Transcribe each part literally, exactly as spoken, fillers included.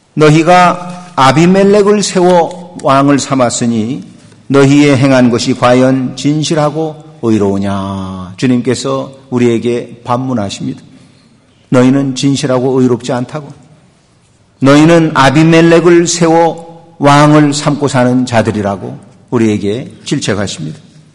너희가 아비멜렉을 세워 왕을 삼았으니 너희의 행한 것이 과연 진실하고 의로우냐. 주님께서 우리에게 반문하십니다. 너희는 진실하고 의롭지 않다고. 너희는 아비멜렉을 세워 왕을 삼고 사는 자들이라고 우리에게 질책하십니다.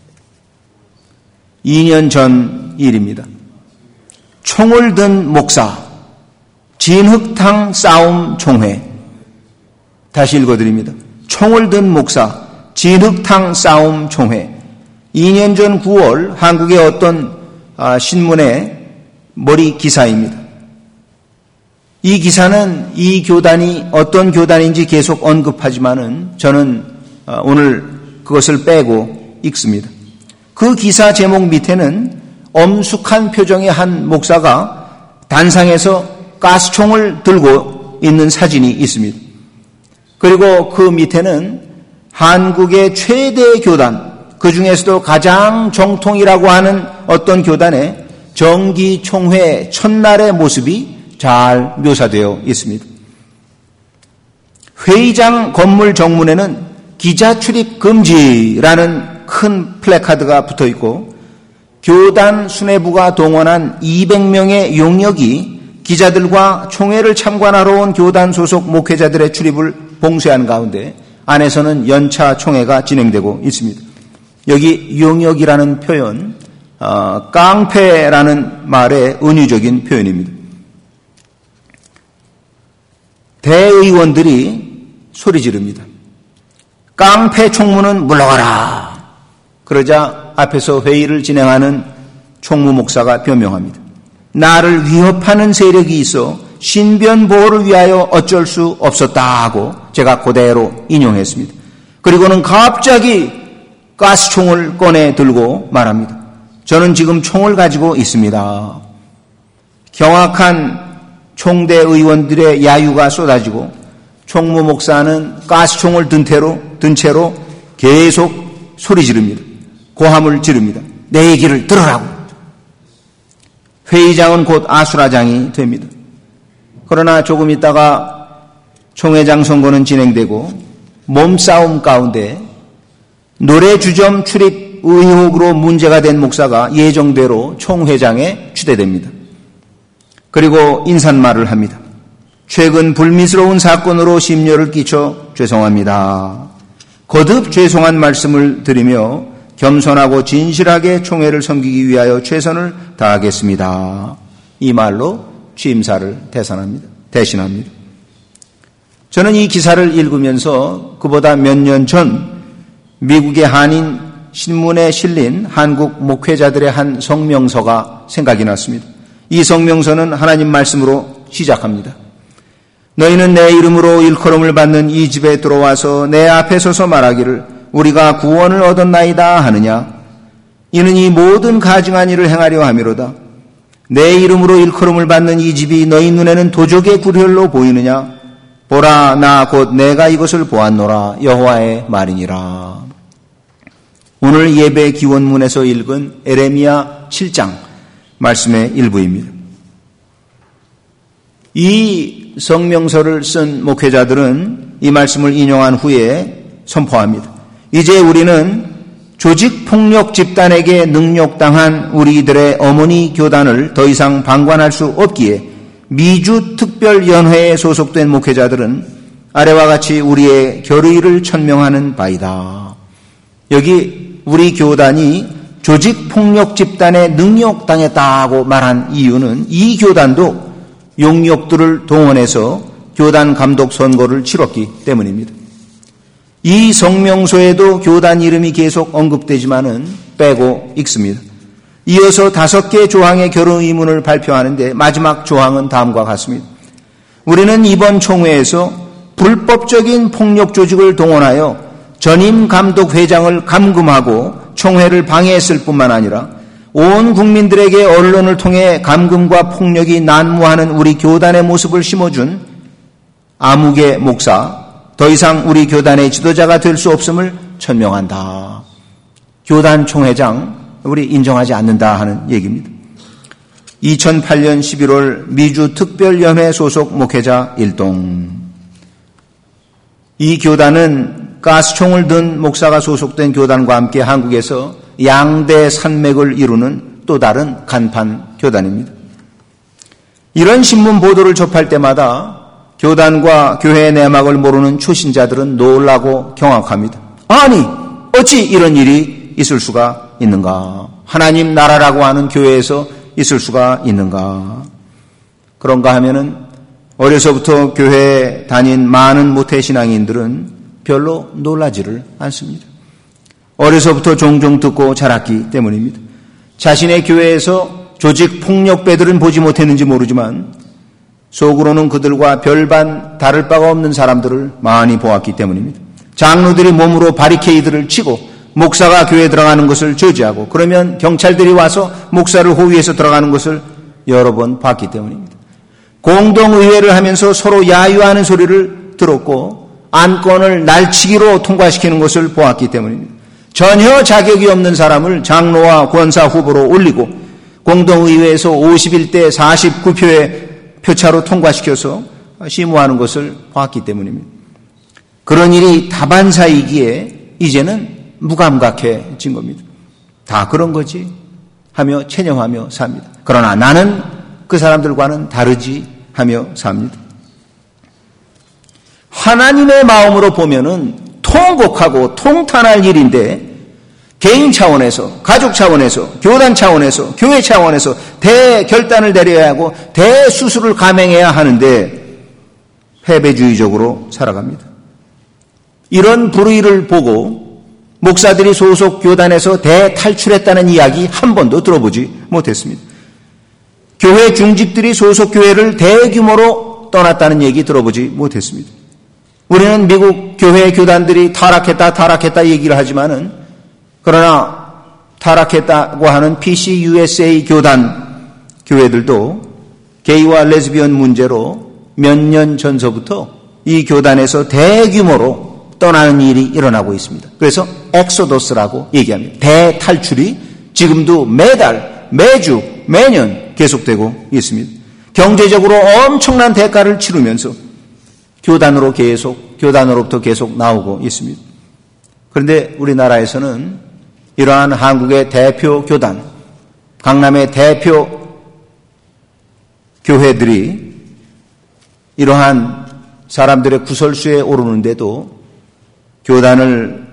이 년 전 일입니다. 총을 든 목사, 진흙탕 싸움 총회. 다시 읽어드립니다. 총을 든 목사, 진흙탕 싸움 총회. 이 년 전 구월 한국의 어떤 신문의 머리 기사입니다. 이 기사는 이 교단이 어떤 교단인지 계속 언급하지만은 저는 오늘 그것을 빼고 읽습니다. 그 기사 제목 밑에는 엄숙한 표정의 한 목사가 단상에서 가스총을 들고 있는 사진이 있습니다. 그리고 그 밑에는 한국의 최대 교단, 그 중에서도 가장 정통이라고 하는 어떤 교단의 정기총회 첫날의 모습이 잘 묘사되어 있습니다. 회의장 건물 정문에는 기자 출입 금지라는 큰 플래카드가 붙어 있고 교단 수뇌부가 동원한 이백 명의 용역이 기자들과 총회를 참관하러 온 교단 소속 목회자들의 출입을 봉쇄한 가운데 안에서는 연차 총회가 진행되고 있습니다. 여기 용역이라는 표현, 어, 깡패라는 말의 은유적인 표현입니다. 대의원들이 소리 지릅니다. 깡패 총무는 물러가라. 그러자 앞에서 회의를 진행하는 총무 목사가 변명합니다. 나를 위협하는 세력이 있어 신변 보호를 위하여 어쩔 수 없었다 하고 제가 그대로 인용했습니다. 그리고는 갑자기 가스총을 꺼내 들고 말합니다. 저는 지금 총을 가지고 있습니다. 경악한 총대 의원들의 야유가 쏟아지고 총무 목사는 가스총을 든 채로, 든 채로 계속 소리 지릅니다. 고함을 지릅니다. 내 얘기를 들으라고. 회의장은 곧 아수라장이 됩니다. 그러나 조금 있다가 총회장 선거는 진행되고 몸싸움 가운데 노래 주점 출입 의혹으로 문제가 된 목사가 예정대로 총회장에 추대됩니다. 그리고 인사말을 합니다. 최근 불미스러운 사건으로 심려를 끼쳐 죄송합니다. 거듭 죄송한 말씀을 드리며 겸손하고 진실하게 총회를 섬기기 위하여 최선을 다하겠습니다. 이 말로 취임사를 대신합니다. 대신합니다. 저는 이 기사를 읽으면서 그보다 몇 년 전 미국의 한인 신문에 실린 한국 목회자들의 한 성명서가 생각이 났습니다. 이 성명서는 하나님 말씀으로 시작합니다. 너희는 내 이름으로 일컬음을 받는 이 집에 들어와서 내 앞에 서서 말하기를 우리가 구원을 얻었나이다 하느냐. 이는 이 모든 가증한 일을 행하려 함이로다. 내 이름으로 일컬음을 받는 이 집이 너희 눈에는 도적의 구렬로 보이느냐. 보라, 나 곧 내가 이것을 보았노라. 여호와의 말이니라. 오늘 예배 기원문에서 읽은 에레미야 칠 장 말씀의 일부입니다. 이 성명서를 쓴 목회자들은 이 말씀을 인용한 후에 선포합니다. 이제 우리는 조직폭력 집단에게 능욕당한 우리들의 어머니 교단을 더 이상 방관할 수 없기에 미주특별연회에 소속된 목회자들은 아래와 같이 우리의 결의를 천명하는 바이다. 여기 우리 교단이 조직폭력 집단에 능욕당했다고 말한 이유는 이 교단도 용역들을 동원해서 교단 감독 선거를 치렀기 때문입니다. 이 성명서에도 교단 이름이 계속 언급되지만은 빼고 읽습니다. 이어서 다섯 개 조항의 결혼 의문을 발표하는데 마지막 조항은 다음과 같습니다. 우리는 이번 총회에서 불법적인 폭력 조직을 동원하여 전임 감독 회장을 감금하고 총회를 방해했을 뿐만 아니라 온 국민들에게 언론을 통해 감금과 폭력이 난무하는 우리 교단의 모습을 심어준 아무개 목사, 더 이상 우리 교단의 지도자가 될 수 없음을 천명한다. 교단 총회장 우리 인정하지 않는다 하는 얘기입니다. 이천팔 년 십일월 미주 특별연회 소속 목회자 일동. 이 교단은 가스총을 든 목사가 소속된 교단과 함께 한국에서 양대 산맥을 이루는 또 다른 간판 교단입니다. 이런 신문 보도를 접할 때마다 교단과 교회의 내막을 모르는 초신자들은 놀라고 경악합니다. 아니, 어찌 이런 일이 있을 수가 있는가? 하나님 나라라고 하는 교회에서 있을 수가 있는가? 그런가 하면은 어려서부터 교회에 다닌 많은 모태신앙인들은 별로 놀라지를 않습니다. 어려서부터 종종 듣고 자랐기 때문입니다. 자신의 교회에서 조직 폭력배들은 보지 못했는지 모르지만 속으로는 그들과 별반 다를 바가 없는 사람들을 많이 보았기 때문입니다. 장로들이 몸으로 바리케이드를 치고 목사가 교회에 들어가는 것을 저지하고 그러면 경찰들이 와서 목사를 호위해서 들어가는 것을 여러 번 봤기 때문입니다. 공동의회를 하면서 서로 야유하는 소리를 들었고 안건을 날치기로 통과시키는 것을 보았기 때문입니다. 전혀 자격이 없는 사람을 장로와 권사 후보로 올리고 공동의회에서 오십일 대 사십구 표의 표차로 통과시켜서 심의하는 것을 봤기 때문입니다. 그런 일이 다반사이기에 이제는 무감각해진 겁니다. 다 그런 거지 하며 체념하며 삽니다. 그러나 나는 그 사람들과는 다르지 하며 삽니다. 하나님의 마음으로 보면은 통곡하고 통탄할 일인데 개인 차원에서, 가족 차원에서, 교단 차원에서, 교회 차원에서 대결단을 내려야 하고 대수술을 감행해야 하는데 패배주의적으로 살아갑니다. 이런 불의를 보고 목사들이 소속 교단에서 대탈출했다는 이야기 한 번도 들어보지 못했습니다. 교회 중직들이 소속 교회를 대규모로 떠났다는 얘기 들어보지 못했습니다. 우리는 미국 교회 교단들이 타락했다 타락했다 얘기를 하지만은 그러나 타락했다고 하는 피씨유에스에이 교단 교회들도 게이와 레즈비언 문제로 몇 년 전서부터 이 교단에서 대규모로 떠나는 일이 일어나고 있습니다. 그래서 엑소더스라고 얘기합니다. 대탈출이 지금도 매달, 매주, 매년 계속되고 있습니다. 경제적으로 엄청난 대가를 치르면서 교단으로 계속, 교단으로부터 계속 나오고 있습니다. 그런데 우리나라에서는 이러한 한국의 대표 교단, 강남의 대표 교회들이 이러한 사람들의 구설수에 오르는데도 교단을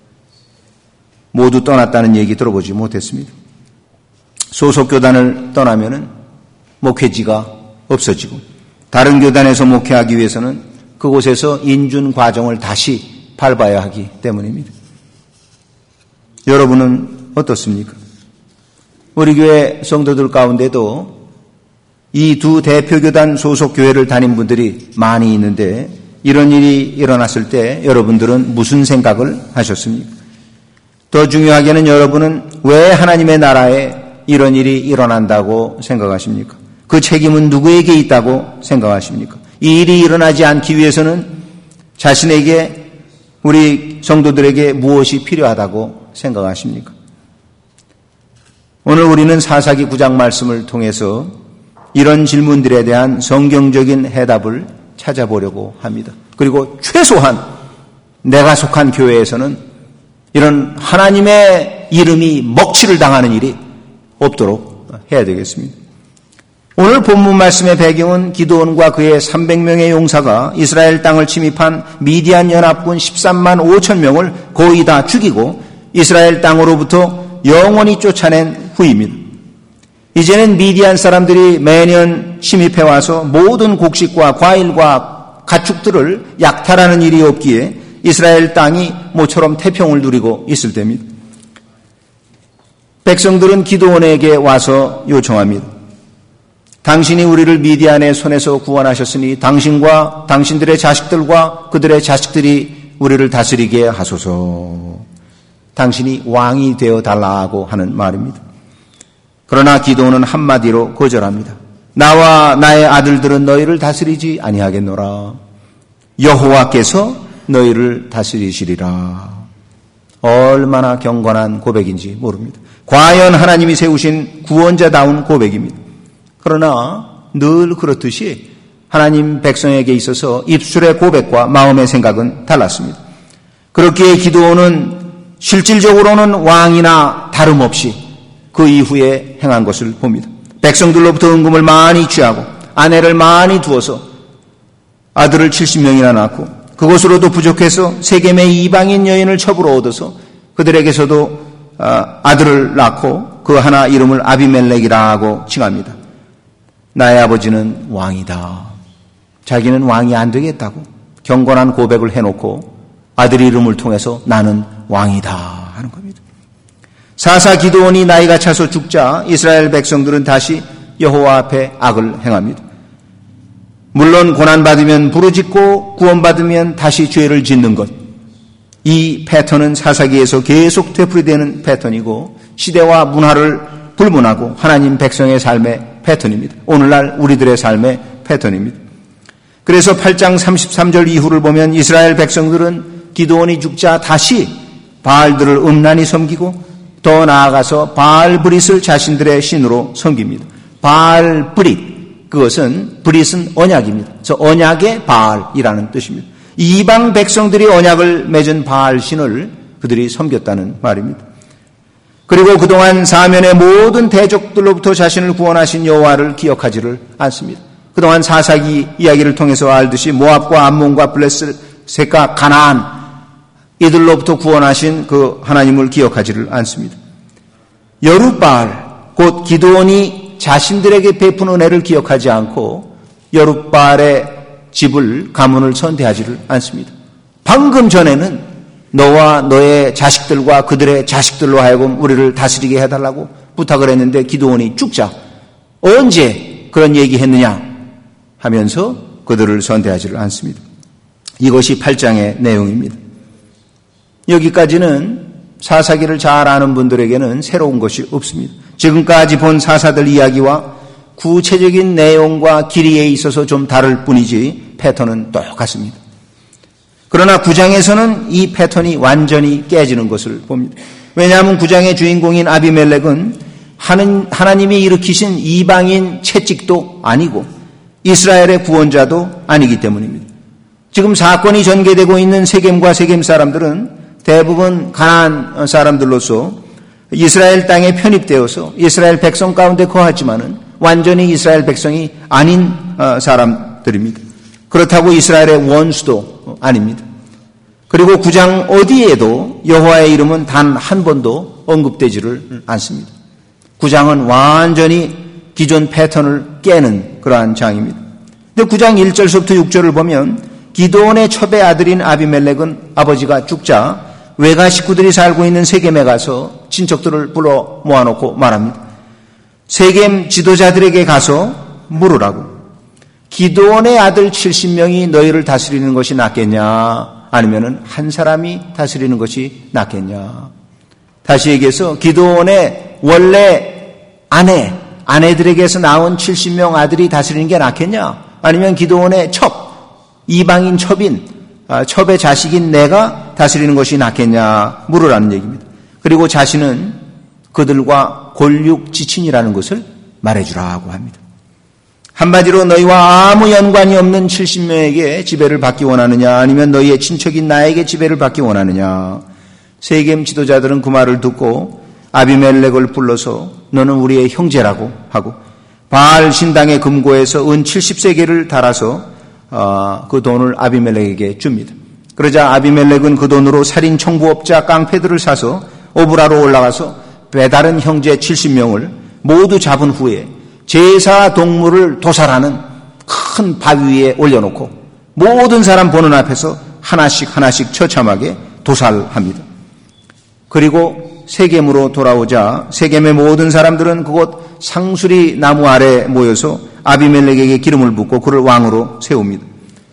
모두 떠났다는 얘기 들어보지 못했습니다. 소속 교단을 떠나면은 목회지가 없어지고 다른 교단에서 목회하기 위해서는 그곳에서 인준 과정을 다시 밟아야 하기 때문입니다. 여러분은 어떻습니까? 우리 교회 성도들 가운데도 이 두 대표 교단 소속 교회를 다닌 분들이 많이 있는데 이런 일이 일어났을 때 여러분들은 무슨 생각을 하셨습니까? 더 중요하게는 여러분은 왜 하나님의 나라에 이런 일이 일어난다고 생각하십니까? 그 책임은 누구에게 있다고 생각하십니까? 이 일이 일어나지 않기 위해서는 자신에게 우리 성도들에게 무엇이 필요하다고 생각하십니까? 오늘 우리는 사사기 구 장 말씀을 통해서 이런 질문들에 대한 성경적인 해답을 찾아보려고 합니다. 그리고 최소한 내가 속한 교회에서는 이런 하나님의 이름이 먹칠을 당하는 일이 없도록 해야 되겠습니다. 오늘 본문 말씀의 배경은 기드온과 그의 삼백 명의 용사가 이스라엘 땅을 침입한 미디안 연합군 십삼만 오천 명을 거의 다 죽이고 이스라엘 땅으로부터 영원히 쫓아낸 후입니다. 이제는 미디안 사람들이 매년 침입해와서 모든 곡식과 과일과 가축들을 약탈하는 일이 없기에 이스라엘 땅이 모처럼 태평을 누리고 있을 때입니다. 백성들은 기드온에게 와서 요청합니다. 당신이 우리를 미디안의 손에서 구원하셨으니 당신과 당신들의 자식들과 그들의 자식들이 우리를 다스리게 하소서. 당신이 왕이 되어 달라고 하는 말입니다. 그러나 기드온은 한마디로 거절합니다. 나와 나의 아들들은 너희를 다스리지 아니하겠노라. 여호와께서 너희를 다스리시리라. 얼마나 경건한 고백인지 모릅니다. 과연 하나님이 세우신 구원자다운 고백입니다. 그러나 늘 그렇듯이 하나님 백성에게 있어서 입술의 고백과 마음의 생각은 달랐습니다. 그렇기에 기드온은 실질적으로는 왕이나 다름없이 그 이후에 행한 것을 봅니다. 백성들로부터 은금을 많이 취하고 아내를 많이 두어서 아들을 칠십 명이나 낳고 그것으로도 부족해서 세겜의 이방인 여인을 첩으로 얻어서 그들에게서도 아들을 낳고 그 하나 이름을 아비멜렉이라고 칭합니다. 나의 아버지는 왕이다. 자기는 왕이 안 되겠다고 경건한 고백을 해놓고 아들 이름을 통해서 나는 왕이다 하는 겁니다. 사사 기드온이 나이가 차서 죽자 이스라엘 백성들은 다시 여호와 앞에 악을 행합니다. 물론 고난받으면 부르짖고 구원받으면 다시 죄를 짓는 것. 이 패턴은 사사기에서 계속 되풀이되는 패턴이고 시대와 문화를 불문하고 하나님 백성의 삶의 패턴입니다. 오늘날 우리들의 삶의 패턴입니다. 그래서 팔 장 삼십삼 절 이후를 보면 이스라엘 백성들은 기드온이 죽자 다시 바알들을 음란히 섬기고 더 나아가서 바알브릿을 자신들의 신으로 섬깁니다. 바알브릿, 그것은 브릿은 언약입니다. 그래서 언약의 바알이라는 뜻입니다. 이방 백성들이 언약을 맺은 바알 신을 그들이 섬겼다는 말입니다. 그리고 그동안 사면의 모든 대적들로부터 자신을 구원하신 여호와를 기억하지를 않습니다. 그동안 사사기 이야기를 통해서 알듯이 모압과 암몬과 블레셋과 가나안 이들로부터 구원하신 그 하나님을 기억하지를 않습니다. 여룻바알, 곧 기드온이 자신들에게 베푼 은혜를 기억하지 않고 여룻바알의 집을 가문을 선대하지를 않습니다. 방금 전에는 너와 너의 자식들과 그들의 자식들로 하여금 우리를 다스리게 해달라고 부탁을 했는데 기드온이 죽자 언제 그런 얘기했느냐 하면서 그들을 선대하지를 않습니다. 이것이 팔 장의 내용입니다. 여기까지는 사사기를 잘 아는 분들에게는 새로운 것이 없습니다. 지금까지 본 사사들 이야기와 구체적인 내용과 길이에 있어서 좀 다를 뿐이지 패턴은 똑같습니다. 그러나 구 장에서는 이 패턴이 완전히 깨지는 것을 봅니다. 왜냐하면 구 장의 주인공인 아비멜렉은 하나님이 일으키신 이방인 채찍도 아니고 이스라엘의 구원자도 아니기 때문입니다. 지금 사건이 전개되고 있는 세겜과 세겜 사람들은 대부분 가나안 사람들로서 이스라엘 땅에 편입되어서 이스라엘 백성 가운데 거하지만은 완전히 이스라엘 백성이 아닌 사람들입니다. 그렇다고 이스라엘의 원수도 아닙니다. 그리고 구 장 어디에도 여호와의 이름은 단 한 번도 언급되지를 않습니다. 구 장은 완전히 기존 패턴을 깨는 그러한 장입니다. 근데 구 장 일 절서부터 육 절을 보면 기드온의 첩의 아들인 아비멜렉은 아버지가 죽자 외가 식구들이 살고 있는 세겜에 가서 친척들을 불러 모아놓고 말합니다. 세겜 지도자들에게 가서 물으라고. 기드온의 아들 칠십 명이 너희를 다스리는 것이 낫겠냐 아니면은 한 사람이 다스리는 것이 낫겠냐. 다시 얘기해서 기드온의 원래 아내, 아내들에게서 나온 칠십 명 아들이 다스리는 게 낫겠냐 아니면 기드온의 첩, 이방인 첩인 첩의 자식인 내가 다스리는 것이 낫겠냐 물으라는 얘기입니다. 그리고 자신은 그들과 골육지친이라는 것을 말해주라고 합니다. 한마디로 너희와 아무 연관이 없는 칠십 명에게 지배를 받기 원하느냐 아니면 너희의 친척인 나에게 지배를 받기 원하느냐. 세겜 지도자들은 그 말을 듣고 아비멜렉을 불러서 너는 우리의 형제라고 하고 바알 신당의 금고에서 은 칠십 세겔을 달아서 어, 그 돈을 아비멜렉에게 줍니다. 그러자 아비멜렉은 그 돈으로 살인 청부업자 깡패들을 사서 오브라로 올라가서 배다른 형제 칠십 명을 모두 잡은 후에 제사 동물을 도살하는 큰 바위 위에 올려놓고 모든 사람 보는 앞에서 하나씩 하나씩 처참하게 도살합니다. 그리고 세겜으로 돌아오자 세겜의 모든 사람들은 그곳 상수리 나무 아래 모여서 아비멜렉에게 기름을 붓고 그를 왕으로 세웁니다.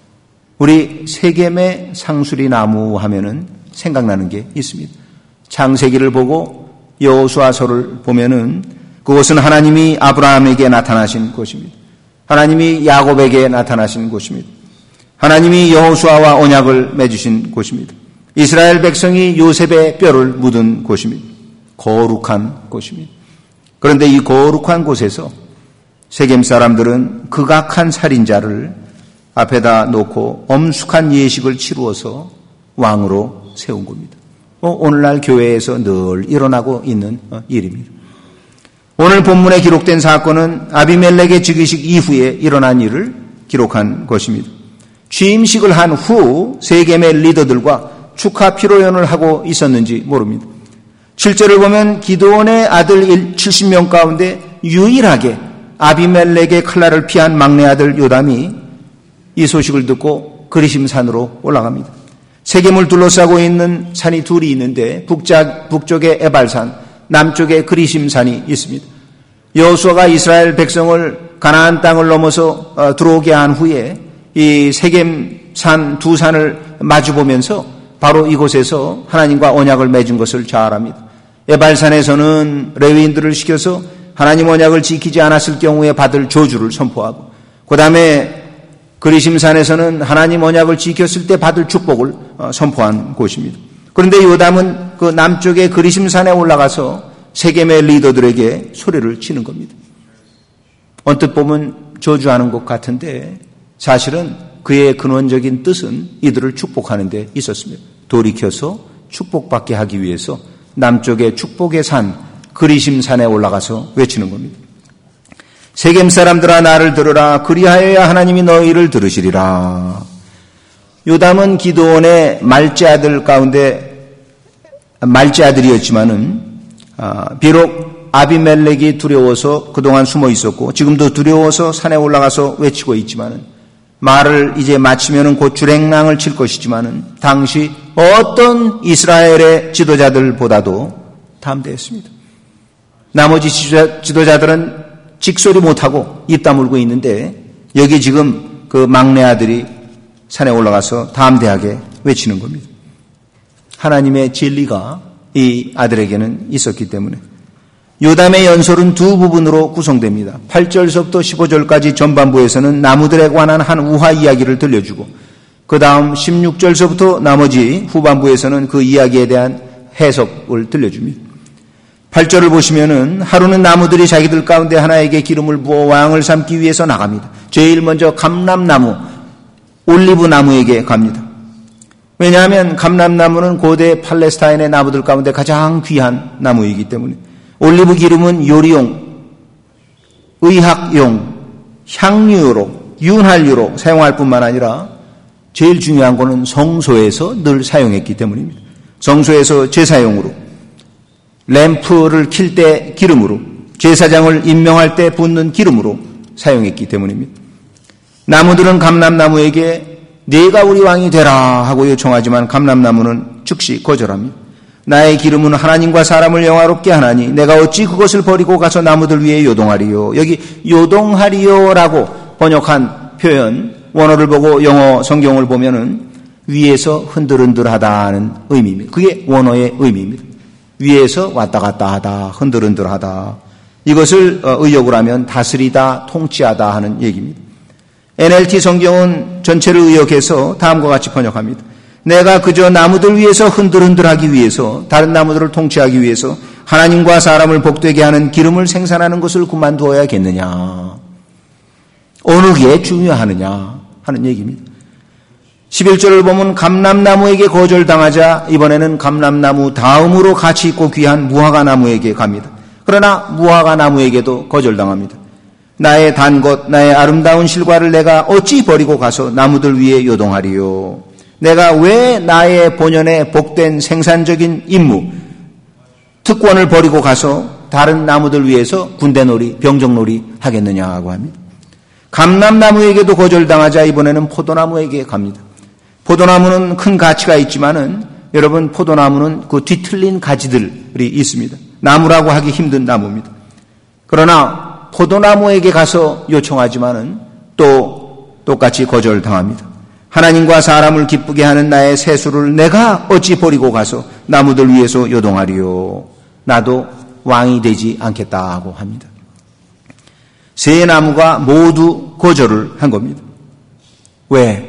우리 세겜의 상수리 나무 하면은 생각나는 게 있습니다. 창세기를 보고 여호수아서를 보면은 그것은 하나님이 아브라함에게 나타나신 곳입니다. 하나님이 야곱에게 나타나신 곳입니다. 하나님이 여호수아와 언약을 맺으신 곳입니다. 이스라엘 백성이 요셉의 뼈를 묻은 곳입니다. 거룩한 곳입니다. 그런데 이 거룩한 곳에서 세겜 사람들은 극악한 살인자를 앞에다 놓고 엄숙한 예식을 치루어서 왕으로 세운 겁니다. 어, 오늘날 교회에서 늘 일어나고 있는 일입니다. 오늘 본문에 기록된 사건은 아비멜렉의 즉위식 이후에 일어난 일을 기록한 것입니다. 취임식을 한 후 세겜의 리더들과 축하 피로연을 하고 있었는지 모릅니다. 칠 절을 보면 기드온의 아들 칠십 명 가운데 유일하게 아비멜렉의 칼날을 피한 막내 아들 요담이 이 소식을 듣고 그리심산으로 올라갑니다. 세겜을 둘러싸고 있는 산이 둘이 있는데 북자, 북쪽에 에발산, 남쪽에 그리심산이 있습니다. 여호수아가 이스라엘 백성을 가나안 땅을 넘어서 어, 들어오게 한 후에 이 세겜산 두 산을 마주보면서 바로 이곳에서 하나님과 언약을 맺은 것을 잘 압니다. 에발산에서는 레위인들을 시켜서 하나님 언약을 지키지 않았을 경우에 받을 저주를 선포하고, 그 다음에 그리심산에서는 하나님 언약을 지켰을 때 받을 축복을 선포한 곳입니다. 그런데 요담은 그 남쪽의 그리심산에 올라가서 세겜의 리더들에게 소리를 치는 겁니다. 언뜻 보면 저주하는 것 같은데 사실은 그의 근원적인 뜻은 이들을 축복하는 데 있었습니다. 돌이켜서 축복받게 하기 위해서 남쪽의 축복의 산 그리심산에 올라가서 외치는 겁니다. 세겜 사람들아 나를 들으라. 그리하여야 하나님이 너희를 들으시리라. 요담은 기드온의 말째 아들 가운데 말째 아들이었지만은 비록 아비멜렉이 두려워서 그동안 숨어 있었고 지금도 두려워서 산에 올라가서 외치고 있지만은 말을 이제 마치면은 곧 주랭랑을 칠 것이지만은 당시 어떤 이스라엘의 지도자들보다도 담대했습니다. 나머지 지도자들은 직소리 못하고 입 다물고 있는데 여기 지금 그 막내 아들이 산에 올라가서 담대하게 외치는 겁니다. 하나님의 진리가 이 아들에게는 있었기 때문에. 요담의 연설은 두 부분으로 구성됩니다. 팔 절서부터 십오 절까지 전반부에서는 나무들에 관한 한 우화 이야기를 들려주고 그 다음 십육 절서부터 나머지 후반부에서는 그 이야기에 대한 해석을 들려줍니다. 팔 절을 보시면은 하루는 나무들이 자기들 가운데 하나에게 기름을 부어 왕을 삼기 위해서 나갑니다. 제일 먼저 감람나무, 올리브 나무에게 갑니다. 왜냐하면 감람나무는 고대 팔레스타인의 나무들 가운데 가장 귀한 나무이기 때문에 올리브 기름은 요리용, 의학용, 향유로, 윤활유로 사용할 뿐만 아니라 제일 중요한 것은 성소에서 늘 사용했기 때문입니다. 성소에서 제사용으로, 램프를 킬 때 기름으로, 제사장을 임명할 때 붓는 기름으로 사용했기 때문입니다. 나무들은 감람나무에게 네가 우리 왕이 되라 하고 요청하지만 감람나무는 즉시 거절합니다. 나의 기름은 하나님과 사람을 영화롭게 하나니 내가 어찌 그것을 버리고 가서 나무들 위에 요동하리요. 여기 요동하리요라고 번역한 표현, 원어를 보고 영어 성경을 보면은 위에서 흔들흔들하다는 의미입니다. 그게 원어의 의미입니다. 위에서 왔다 갔다 하다, 흔들흔들하다. 이것을 의역을 하면 다스리다, 통치하다 하는 얘기입니다. 엔엘티 성경은 전체를 의역해서 다음과 같이 번역합니다. 내가 그저 나무들 위에서 흔들흔들하기 위해서, 다른 나무들을 통치하기 위해서 하나님과 사람을 복되게 하는 기름을 생산하는 것을 그만두어야겠느냐. 어느 게 중요하느냐 하는 얘기입니다. 십일 절을 보면 감람나무에게 거절당하자 이번에는 감람나무 다음으로 가치 있고 귀한 무화과 나무에게 갑니다. 그러나 무화과 나무에게도 거절당합니다. 나의 단 것, 나의 아름다운 실과를 내가 어찌 버리고 가서 나무들 위에 요동하리요. 내가 왜 나의 본연의 복된 생산적인 임무, 특권을 버리고 가서 다른 나무들 위해서 군대놀이, 병정놀이 하겠느냐고 합니다. 감람나무에게도 거절당하자 이번에는 포도나무에게 갑니다. 포도나무는 큰 가치가 있지만은 여러분 포도나무는 그 뒤틀린 가지들이 있습니다. 나무라고 하기 힘든 나무입니다. 그러나 포도나무에게 가서 요청하지만은 또 똑같이 거절당합니다. 하나님과 사람을 기쁘게 하는 나의 세수를 내가 어찌 버리고 가서 나무들 위에서 요동하리요. 나도 왕이 되지 않겠다고 합니다. 세 나무가 모두 거절을 한 겁니다. 왜?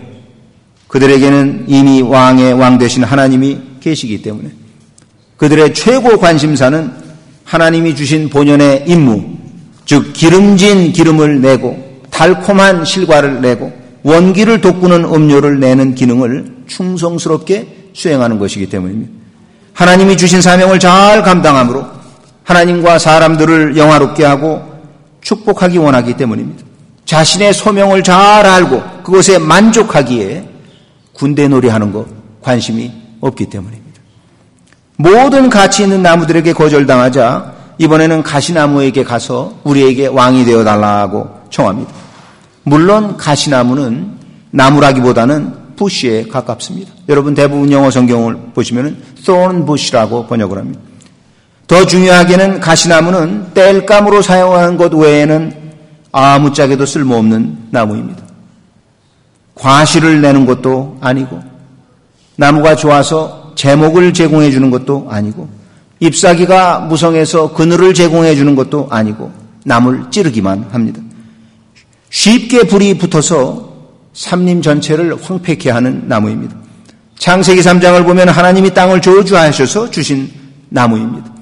그들에게는 이미 왕의 왕 되신 하나님이 계시기 때문에. 그들의 최고 관심사는 하나님이 주신 본연의 임무, 즉 기름진 기름을 내고 달콤한 실과를 내고 원기를 돋구는 음료를 내는 기능을 충성스럽게 수행하는 것이기 때문입니다. 하나님이 주신 사명을 잘 감당함으로 하나님과 사람들을 영화롭게 하고 축복하기 원하기 때문입니다. 자신의 소명을 잘 알고 그것에 만족하기에 군대 놀이하는 것 관심이 없기 때문입니다. 모든 가치 있는 나무들에게 거절당하자 이번에는 가시나무에게 가서 우리에게 왕이 되어달라고 청합니다. 물론 가시나무는 나무라기보다는 부시에 가깝습니다. 여러분 대부분 영어 성경을 보시면 thorn bush라고 번역을 합니다. 더 중요하게는 가시나무는 땔감으로 사용하는 것 외에는 아무짝에도 쓸모없는 나무입니다. 과실을 내는 것도 아니고 나무가 좋아서 제목을 제공해 주는 것도 아니고 잎사귀가 무성해서 그늘을 제공해 주는 것도 아니고 나무를 찌르기만 합니다. 쉽게 불이 붙어서 삼림 전체를 황폐케 하는 나무입니다. 창세기 삼 장을 보면 하나님이 땅을 저주하셔서 주신 나무입니다.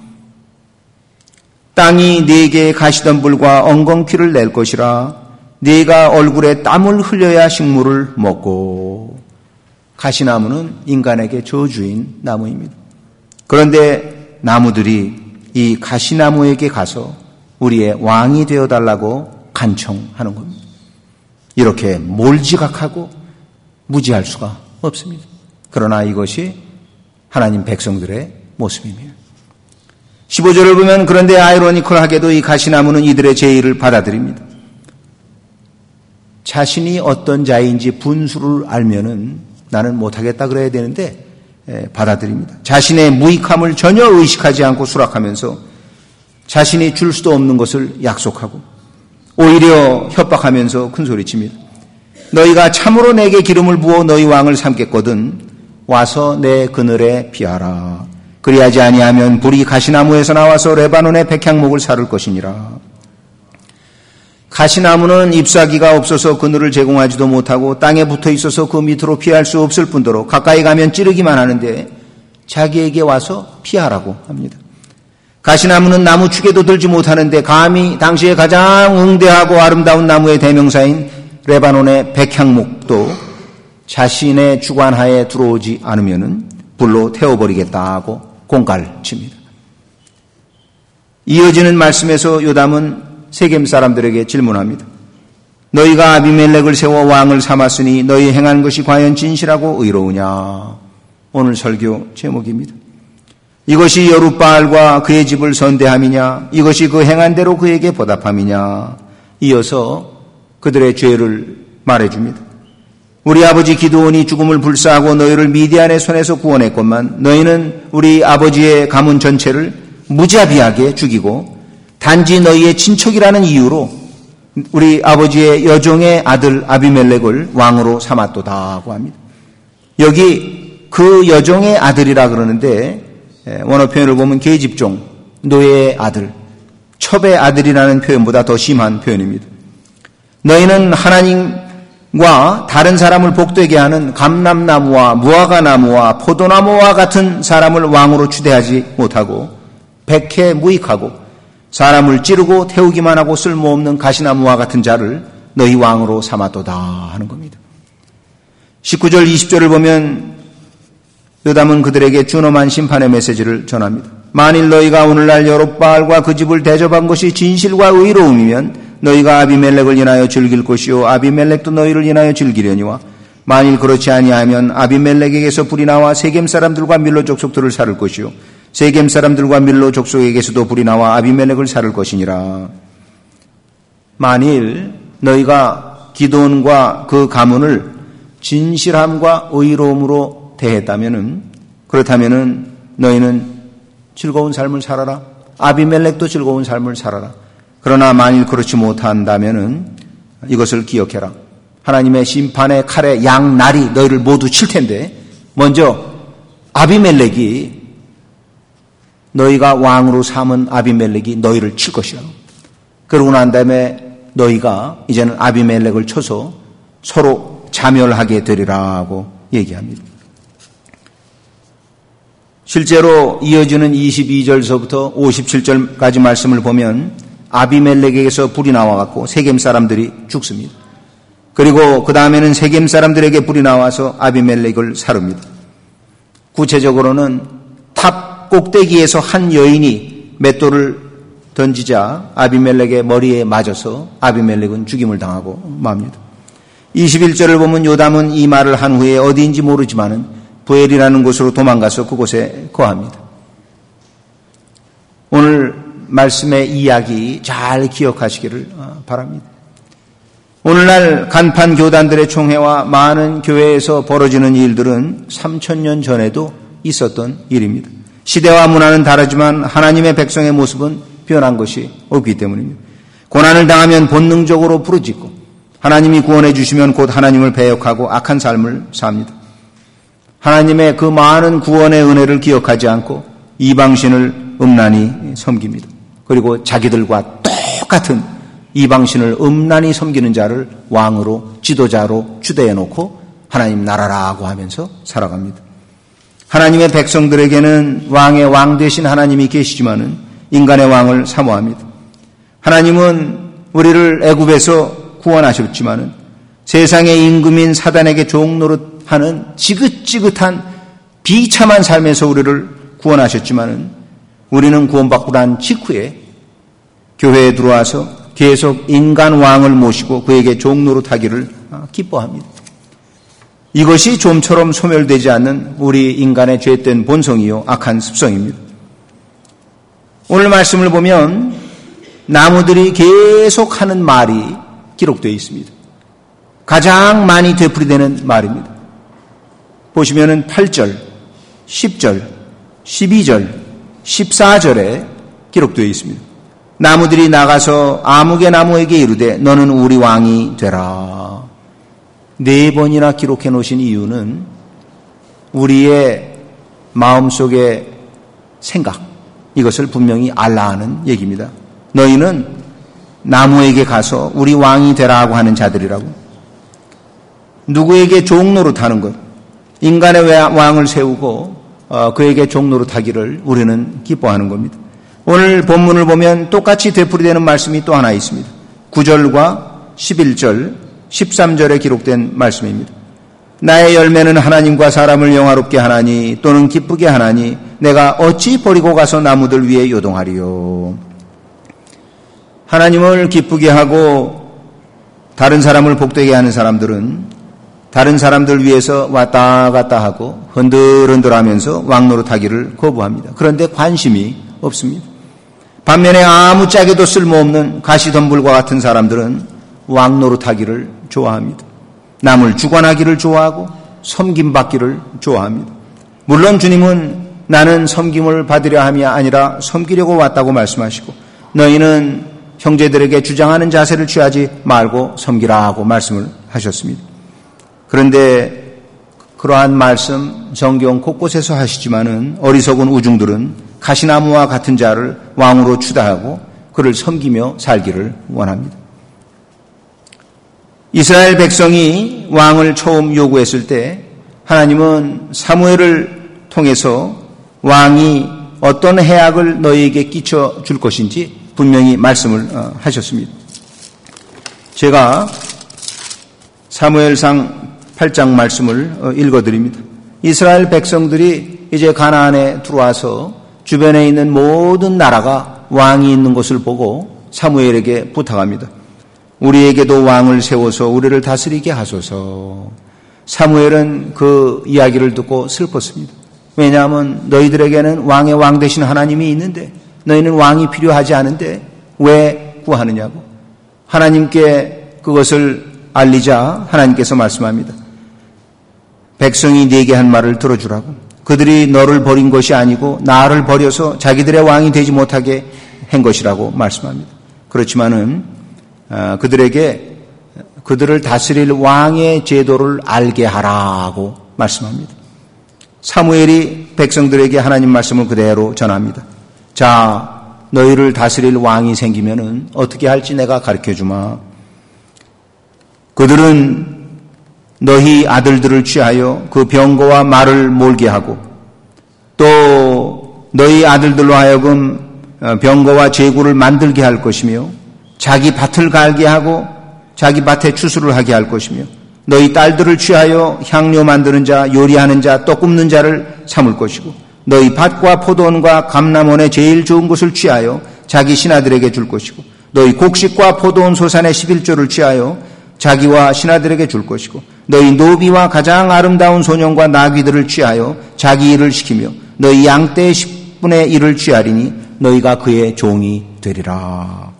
땅이 네게 가시덤불과 엉겅퀴를 낼 것이라 네가 얼굴에 땀을 흘려야 식물을 먹고. 가시나무는 인간에게 저주인 나무입니다. 그런데 나무들이 이 가시나무에게 가서 우리의 왕이 되어달라고 간청하는 겁니다. 이렇게 몰지각하고 무지할 수가 없습니다. 그러나 이것이 하나님 백성들의 모습입니다. 십오 절을 보면 그런데 아이러니컬하게도 이 가시나무는 이들의 제의를 받아들입니다. 자신이 어떤 자인지 분수를 알면은 나는 못하겠다 그래야 되는데 받아들입니다. 자신의 무익함을 전혀 의식하지 않고 수락하면서 자신이 줄 수도 없는 것을 약속하고 오히려 협박하면서 큰소리칩니다. 너희가 참으로 내게 기름을 부어 너희 왕을 삼겠거든 와서 내 그늘에 피하라. 그리하지 아니하면 불이 가시나무에서 나와서 레바논의 백향목을 사를 것이니라. 가시나무는 잎사귀가 없어서 그늘을 제공하지도 못하고 땅에 붙어 있어서 그 밑으로 피할 수 없을 뿐더러 가까이 가면 찌르기만 하는데 자기에게 와서 피하라고 합니다. 가시나무는 나무 축에도 들지 못하는데 감히 당시에 가장 응대하고 아름다운 나무의 대명사인 레바논의 백향목도 자신의 주관하에 들어오지 않으면 불로 태워버리겠다고 공갈칩니다. 이어지는 말씀에서 요담은 세겜 사람들에게 질문합니다. 너희가 아비멜렉을 세워 왕을 삼았으니 너희 행한 것이 과연 진실하고 의로우냐? 오늘 설교 제목입니다. 이것이 여룻바알과 그의 집을 선대함이냐? 이것이 그 행한 대로 그에게 보답함이냐? 이어서 그들의 죄를 말해줍니다. 우리 아버지 기드온이 죽음을 불사하고 너희를 미디안의 손에서 구원했건만 너희는 우리 아버지의 가문 전체를 무자비하게 죽이고 단지 너희의 친척이라는 이유로 우리 아버지의 여종의 아들 아비멜렉을 왕으로 삼았도다고 합니다. 여기 그 여종의 아들이라 그러는데 원어 표현을 보면 계집종, 노예의 아들, 첩의 아들이라는 표현보다 더 심한 표현입니다. 너희는 하나님과 다른 사람을 복되게 하는 감람나무와 무화과나무와 포도나무와 같은 사람을 왕으로 추대하지 못하고 백해 무익하고 사람을 찌르고 태우기만 하고 쓸모없는 가시나무와 같은 자를 너희 왕으로 삼았도다 하는 겁니다. 십구 절 이십 절을 보면 요담은 그들에게 준엄한 심판의 메시지를 전합니다. 만일 너희가 오늘날 여룻바알과 그 집을 대접한 것이 진실과 의로움이면 너희가 아비멜렉을 인하여 즐길 것이요 아비멜렉도 너희를 인하여 즐기려니와 만일 그렇지 아니하면 아비멜렉에게서 불이 나와 세겜 사람들과 밀로 족속들을 살을 것이요 세겜 사람들과 밀로 족속에게서도 불이 나와 아비멜렉을 살을 것이니라. 만일 너희가 기드온과 그 가문을 진실함과 의로움으로 대했다면은 그렇다면은 너희는 즐거운 삶을 살아라. 아비멜렉도 즐거운 삶을 살아라. 그러나 만일 그렇지 못한다면은 이것을 기억해라. 하나님의 심판의 칼에 양날이 너희를 모두 칠 텐데 먼저 아비멜렉이 너희가 왕으로 삼은 아비멜렉이 너희를 칠 것이야. 그러고 난 다음에 너희가 이제는 아비멜렉을 쳐서 서로 자멸하게 되리라고 얘기합니다. 실제로 이어지는 이십이 절서부터 오십칠 절까지 말씀을 보면 아비멜렉에게서 불이 나와갖고 세겜 사람들이 죽습니다. 그리고 그 다음에는 세겜 사람들에게 불이 나와서 아비멜렉을 사릅니다. 구체적으로는 탑 꼭대기에서 한 여인이 맷돌을 던지자 아비멜렉의 머리에 맞아서 아비멜렉은 죽임을 당하고 맙니다. 이십일 절을 보면 요담은 이 말을 한 후에 어디인지 모르지만은 부엘이라는 곳으로 도망가서 그곳에 거합니다. 오늘 말씀의 이야기 잘 기억하시기를 바랍니다. 오늘날 간판 교단들의 총회와 많은 교회에서 벌어지는 일들은 삼천 년 전에도 있었던 일입니다. 시대와 문화는 다르지만 하나님의 백성의 모습은 변한 것이 없기 때문입니다. 고난을 당하면 본능적으로 부르짖고 하나님이 구원해 주시면 곧 하나님을 배역하고 악한 삶을 삽니다. 하나님의 그 많은 구원의 은혜를 기억하지 않고 이방신을 음란히 섬깁니다. 그리고 자기들과 똑같은 이방신을 음란히 섬기는 자를 왕으로 지도자로 추대해 놓고 하나님 나라라고 하면서 살아갑니다. 하나님의 백성들에게는 왕의 왕 되신 하나님이 계시지만은 인간의 왕을 사모합니다. 하나님은 우리를 애굽에서 구원하셨지만은 세상의 임금인 사단에게 종노릇하는 지긋지긋한 비참한 삶에서 우리를 구원하셨지만은 우리는 구원받고 난 직후에 교회에 들어와서 계속 인간 왕을 모시고 그에게 종노릇하기를 기뻐합니다. 이것이 좀처럼 소멸되지 않는 우리 인간의 죄된 본성이요 악한 습성입니다. 오늘 말씀을 보면 나무들이 계속하는 말이 기록되어 있습니다. 가장 많이 되풀이되는 말입니다. 보시면은 팔 절, 십 절, 십이 절, 십사 절에 기록되어 있습니다. 나무들이 나가서 아무개 나무에게 이르되 너는 우리 왕이 되라. 네 번이나 기록해 놓으신 이유는 우리의 마음속의 생각, 이것을 분명히 알라 하는 얘기입니다. 너희는 나무에게 가서 우리 왕이 되라고 하는 자들이라고. 누구에게 종노릇하는 것, 인간의 왕을 세우고 그에게 종노릇하기를 우리는 기뻐하는 겁니다. 오늘 본문을 보면 똑같이 되풀이되는 말씀이 또 하나 있습니다. 구 절과 십일 절, 십삼 절에 기록된 말씀입니다. 나의 열매는 하나님과 사람을 영화롭게 하나니 또는 기쁘게 하나니 내가 어찌 버리고 가서 나무들 위에 요동하리요. 하나님을 기쁘게 하고 다른 사람을 복되게 하는 사람들은 다른 사람들 위해서 왔다 갔다 하고 흔들흔들하면서 왕노릇하기를 거부합니다. 그런데 관심이 없습니다. 반면에 아무짝에도 쓸모없는 가시덤불과 같은 사람들은 왕노릇하기를 좋아합니다. 남을 주관하기를 좋아하고 섬김받기를 좋아합니다. 물론 주님은 나는 섬김을 받으려 함이 아니라 섬기려고 왔다고 말씀하시고 너희는 형제들에게 주장하는 자세를 취하지 말고 섬기라고 말씀을 하셨습니다. 그런데 그러한 말씀 성경 곳곳에서 하시지만은 어리석은 우중들은 가시나무와 같은 자를 왕으로 추다하고 그를 섬기며 살기를 원합니다. 이스라엘 백성이 왕을 처음 요구했을 때 하나님은 사무엘을 통해서 왕이 어떤 해악을 너희에게 끼쳐 줄 것인지 분명히 말씀을 하셨습니다. 제가 사무엘상 팔 장 말씀을 읽어드립니다. 이스라엘 백성들이 이제 가나안에 들어와서 주변에 있는 모든 나라가 왕이 있는 것을 보고 사무엘에게 부탁합니다. 우리에게도 왕을 세워서 우리를 다스리게 하소서. 사무엘은 그 이야기를 듣고 슬펐습니다. 왜냐하면 너희들에게는 왕의 왕 되신 하나님이 있는데 너희는 왕이 필요하지 않은데 왜 구하느냐고. 하나님께 그것을 알리자 하나님께서 말씀합니다. 백성이 네게 한 말을 들어주라고. 그들이 너를 버린 것이 아니고 나를 버려서 자기들의 왕이 되지 못하게 한 것이라고 말씀합니다. 그렇지만은 그들에게 그들을 다스릴 왕의 제도를 알게 하라고 말씀합니다. 사무엘이 백성들에게 하나님 말씀을 그대로 전합니다. 자, 너희를 다스릴 왕이 생기면은 어떻게 할지 내가 가르쳐 주마. 그들은 너희 아들들을 취하여 그 병거와 말을 몰게 하고 또 너희 아들들로 하여금 병거와 제구를 만들게 할 것이며 자기 밭을 갈게 하고 자기 밭에 추수를 하게 할 것이며 너희 딸들을 취하여 향료 만드는 자, 요리하는 자, 떡 굽는 자를 삼을 것이고 너희 밭과 포도원과 감람원의 제일 좋은 것을 취하여 자기 신하들에게 줄 것이고 너희 곡식과 포도원 소산의 십일조를 취하여 자기와 신하들에게 줄 것이고 너희 노비와 가장 아름다운 소년과 나귀들을 취하여 자기 일을 시키며 너희 양떼의 십분의 일을 취하리니 너희가 그의 종이 되리라.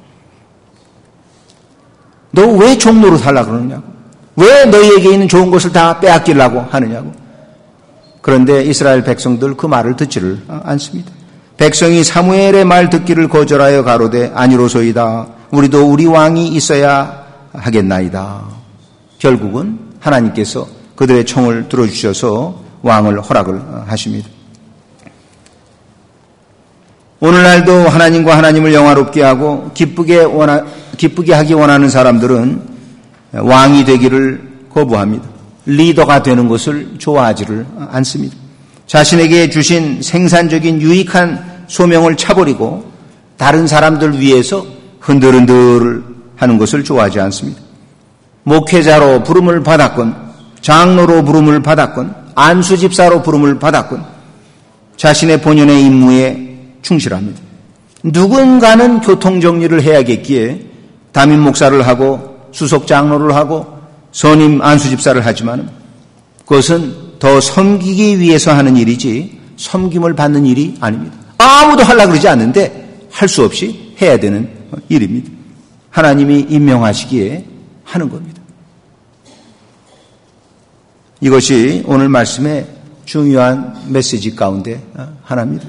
너 왜 종로로 살라고 그러느냐고. 왜 너희에게 있는 좋은 것을 다 빼앗기려고 하느냐고. 그런데 이스라엘 백성들 그 말을 듣지를 않습니다. 백성이 사무엘의 말 듣기를 거절하여 가로되 아니로소이다. 우리도 우리 왕이 있어야 하겠나이다. 결국은 하나님께서 그들의 청을 들어주셔서 왕을 허락을 하십니다. 오늘날도 하나님과 하나님을 영화롭게 하고 기쁘게 원하, 기쁘게 하기 원하는 사람들은 왕이 되기를 거부합니다. 리더가 되는 것을 좋아하지를 않습니다. 자신에게 주신 생산적인 유익한 소명을 차버리고 다른 사람들 위해서 흔들흔들 하는 것을 좋아하지 않습니다. 목회자로 부름을 받았건 장로로 부름을 받았건 안수집사로 부름을 받았건 자신의 본연의 임무에 충실합니다. 누군가는 교통정리를 해야겠기에 담임 목사를 하고 수석 장로를 하고 선임 안수집사를 하지만 그것은 더 섬기기 위해서 하는 일이지 섬김을 받는 일이 아닙니다. 아무도 하려고 그러지 않는데 할 수 없이 해야 되는 일입니다. 하나님이 임명하시기에 하는 겁니다. 이것이 오늘 말씀의 중요한 메시지 가운데 하나입니다.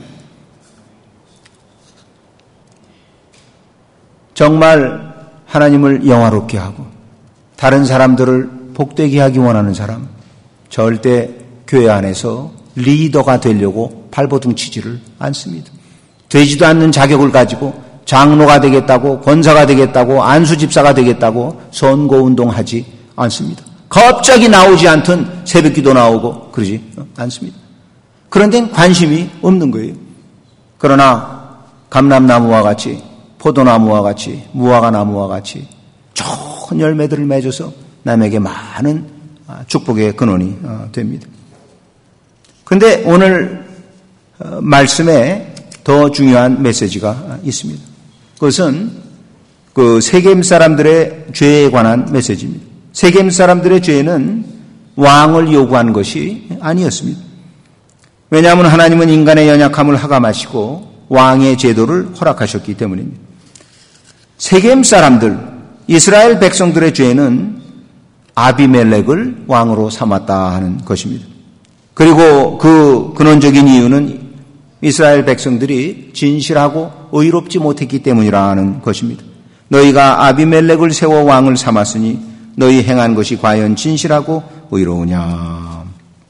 정말 하나님을 영화롭게 하고 다른 사람들을 복되게 하기 원하는 사람, 절대 교회 안에서 리더가 되려고 발버둥 치지를 않습니다. 되지도 않는 자격을 가지고 장로가 되겠다고, 권사가 되겠다고, 안수집사가 되겠다고 선거운동하지 않습니다. 갑자기 나오지 않던 새벽기도 나오고 그러지 않습니다. 그런 데는 관심이 없는 거예요. 그러나 감람나무와 같이, 포도나무와 같이, 무화과나무와 같이 좋은 열매들을 맺어서 남에게 많은 축복의 근원이 됩니다. 그런데 오늘 말씀에 더 중요한 메시지가 있습니다. 그것은 그 세겜 사람들의 죄에 관한 메시지입니다. 세겜 사람들의 죄는 왕을 요구한 것이 아니었습니다. 왜냐하면 하나님은 인간의 연약함을 하감하시고 왕의 제도를 허락하셨기 때문입니다. 세겜 사람들, 이스라엘 백성들의 죄는 아비멜렉을 왕으로 삼았다 하는 것입니다. 그리고 그 근원적인 이유는 이스라엘 백성들이 진실하고 의롭지 못했기 때문이라는 것입니다. 너희가 아비멜렉을 세워 왕을 삼았으니 너희 행한 것이 과연 진실하고 의로우냐.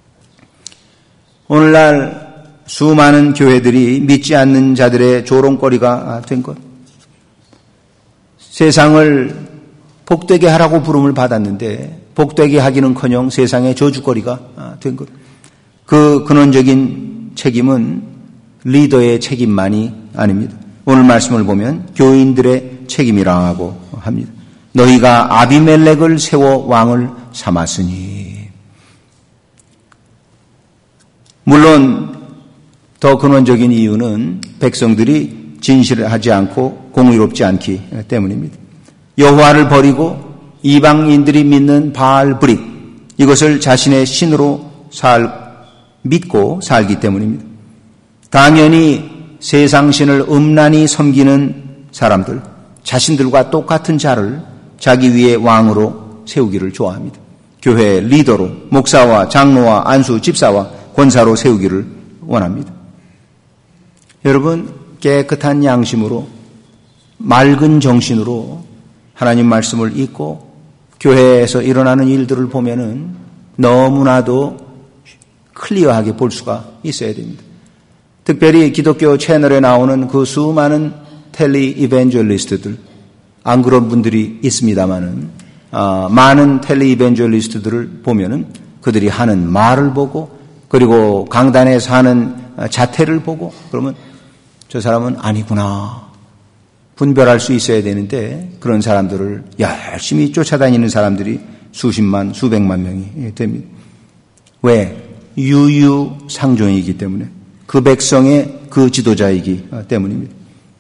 오늘날 수많은 교회들이 믿지 않는 자들의 조롱거리가 된 것. 세상을 복되게 하라고 부름을 받았는데 복되게 하기는커녕 세상의 저주거리가 된 것. 그 근원적인 책임은 리더의 책임만이 아닙니다. 오늘 말씀을 보면 교인들의 책임이라고 합니다. 너희가 아비멜렉을 세워 왕을 삼았으니. 물론 더 근원적인 이유는 백성들이 진실하지 않고 공의롭지 않기 때문입니다. 여호와를 버리고 이방인들이 믿는 바알 브릭, 이것을 자신의 신으로 살, 믿고 살기 때문입니다. 당연히 세상신을 음란히 섬기는 사람들, 자신들과 똑같은 자를 자기 위에 왕으로 세우기를 좋아합니다. 교회 리더로, 목사와 장로와 안수, 집사와 권사로 세우기를 원합니다. 여러분, 깨끗한 양심으로, 맑은 정신으로 하나님 말씀을 읽고 교회에서 일어나는 일들을 보면은 너무나도 클리어하게 볼 수가 있어야 됩니다. 특별히 기독교 채널에 나오는 그 수많은 텔리 이벤젤리스트들, 안 그런 분들이 있습니다만은, 어, 많은 텔리 이벤젤리스트들을 보면은 그들이 하는 말을 보고 그리고 강단에서 하는 자태를 보고 그러면 저 사람은 아니구나. 분별할 수 있어야 되는데 그런 사람들을 열심히 쫓아다니는 사람들이 수십만, 수백만 명이 됩니다. 왜? 유유상종이기 때문에, 그 백성의 그 지도자이기 때문입니다.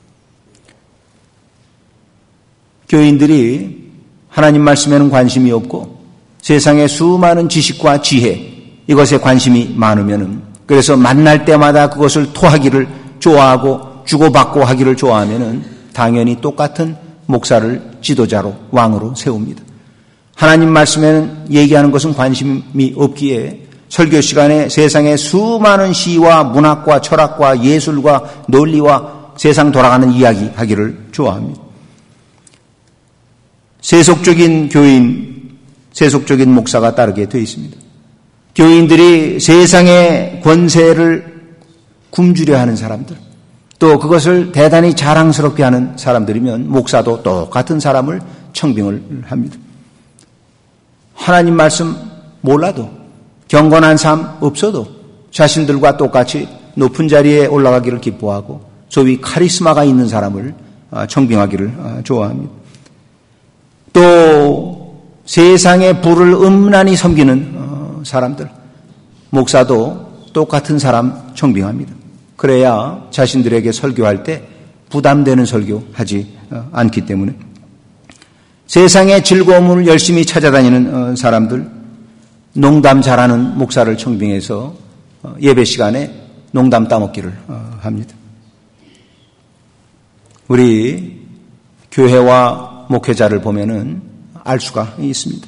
교인들이 하나님 말씀에는 관심이 없고 세상의 수많은 지식과 지혜, 이것에 관심이 많으면은, 그래서 만날 때마다 그것을 토하기를 좋아하고 주고받고 하기를 좋아하면은 당연히 똑같은 목사를 지도자로, 왕으로 세웁니다. 하나님 말씀에는 얘기하는 것은 관심이 없기에 설교 시간에 세상의 수많은 시와 문학과 철학과 예술과 논리와 세상 돌아가는 이야기 하기를 좋아합니다. 세속적인 교인, 세속적인 목사가 따르게 되어 있습니다. 교인들이 세상의 권세를 굶주려 하는 사람들, 또 그것을 대단히 자랑스럽게 하는 사람들이면 목사도 똑같은 사람을 청빙을 합니다. 하나님 말씀 몰라도, 경건한 삶 없어도 자신들과 똑같이 높은 자리에 올라가기를 기뻐하고 소위 카리스마가 있는 사람을 청빙하기를 좋아합니다. 또 세상의 부를 음란히 섬기는 사람들, 목사도 똑같은 사람 청빙합니다. 그래야 자신들에게 설교할 때 부담되는 설교하지 않기 때문에. 세상의 즐거움을 열심히 찾아다니는 사람들, 농담 잘하는 목사를 청빙해서 예배 시간에 농담 따먹기를 합니다. 우리 교회와 목회자를 보면은 알 수가 있습니다.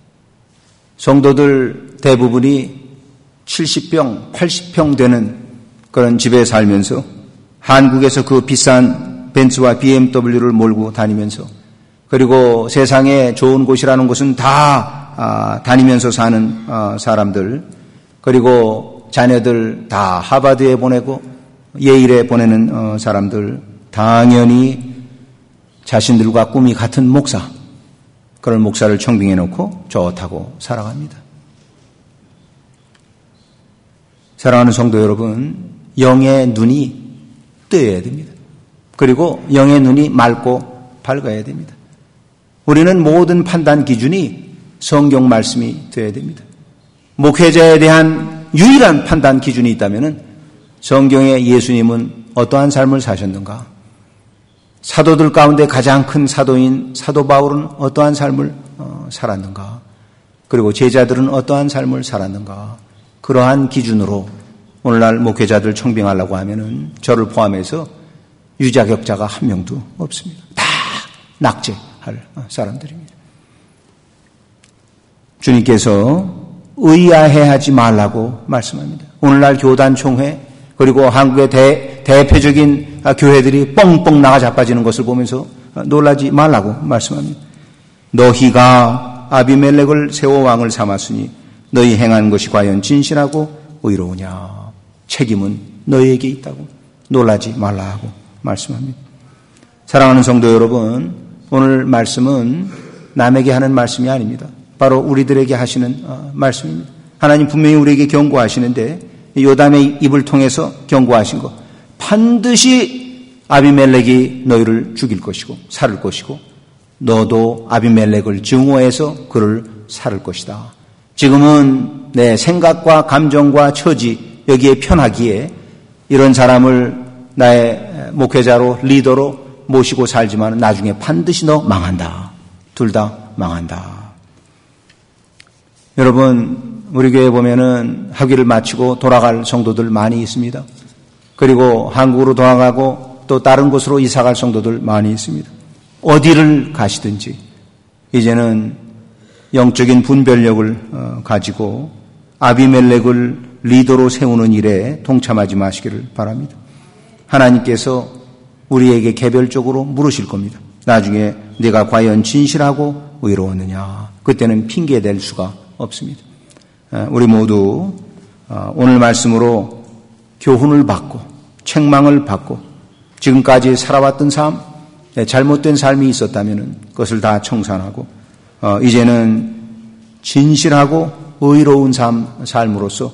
성도들 대부분이 칠십 평, 팔십 평 되는 그런 집에 살면서 한국에서 그 비싼 벤츠와 비엠더블유를 몰고 다니면서, 그리고 세상에 좋은 곳이라는 곳은 다 아, 다니면서 사는 아, 사람들, 그리고 자녀들 다 하버드에 보내고 예일에 보내는 어, 사람들, 당연히 자신들과 꿈이 같은 목사, 그런 목사를 청빙해 놓고 좋다고 살아갑니다. 사랑하는 성도 여러분, 영의 눈이 뜨여야 됩니다. 그리고 영의 눈이 맑고 밝아야 됩니다. 우리는 모든 판단 기준이 성경 말씀이 되어야 됩니다. 목회자에 대한 유일한 판단 기준이 있다면 성경의 예수님은 어떠한 삶을 사셨는가? 사도들 가운데 가장 큰 사도인 사도 바울은 어떠한 삶을 살았는가? 그리고 제자들은 어떠한 삶을 살았는가? 그러한 기준으로 오늘날 목회자들 청빙하려고 하면은 저를 포함해서 유자격자가 한 명도 없습니다. 다 낙제할 사람들입니다. 주님께서 의아해하지 말라고 말씀합니다. 오늘날 교단 총회, 그리고 한국의 대, 대표적인 교회들이 뻥뻥 나가 자빠지는 것을 보면서 놀라지 말라고 말씀합니다. 너희가 아비멜렉을 세워 왕을 삼았으니 너희 행한 것이 과연 진실하고 의로우냐? 책임은 너희에게 있다고 놀라지 말라고 말씀합니다. 사랑하는 성도 여러분, 오늘 말씀은 남에게 하는 말씀이 아닙니다. 바로 우리들에게 하시는 말씀입니다. 하나님 분명히 우리에게 경고하시는데 요담의 입을 통해서 경고하신 것, 반드시 아비멜렉이 너희를 죽일 것이고 살을 것이고 너도 아비멜렉을 증오해서 그를 살을 것이다. 지금은 내 생각과 감정과 처지 여기에 편하기에 이런 사람을 나의 목회자로 리더로 모시고 살지만 나중에 반드시 너 망한다. 둘 다 망한다. 여러분, 우리 교회에 보면은 학위를 마치고 돌아갈 성도들 많이 있습니다. 그리고 한국으로 돌아가고 또 다른 곳으로 이사갈 성도들 많이 있습니다. 어디를 가시든지 이제는 영적인 분별력을 가지고 아비멜렉을 리더로 세우는 일에 동참하지 마시기를 바랍니다. 하나님께서 우리에게 개별적으로 물으실 겁니다. 나중에 네가 과연 진실하고 의로웠느냐? 그때는 핑계댈 수가 없습니다. 우리 모두 오늘 말씀으로 교훈을 받고 책망을 받고 지금까지 살아왔던 삶, 잘못된 삶이 있었다면 그것을 다 청산하고 이제는 진실하고 의로운 삶, 삶으로서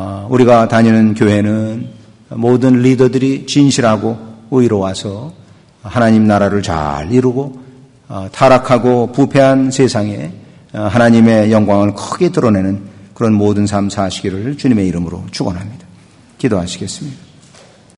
우리가 다니는 교회는 모든 리더들이 진실하고 의로워서 하나님 나라를 잘 이루고 타락하고 부패한 세상에 하나님의 영광을 크게 드러내는 그런 모든 삶 사시기를 주님의 이름으로 축원합니다. 기도하시겠습니다.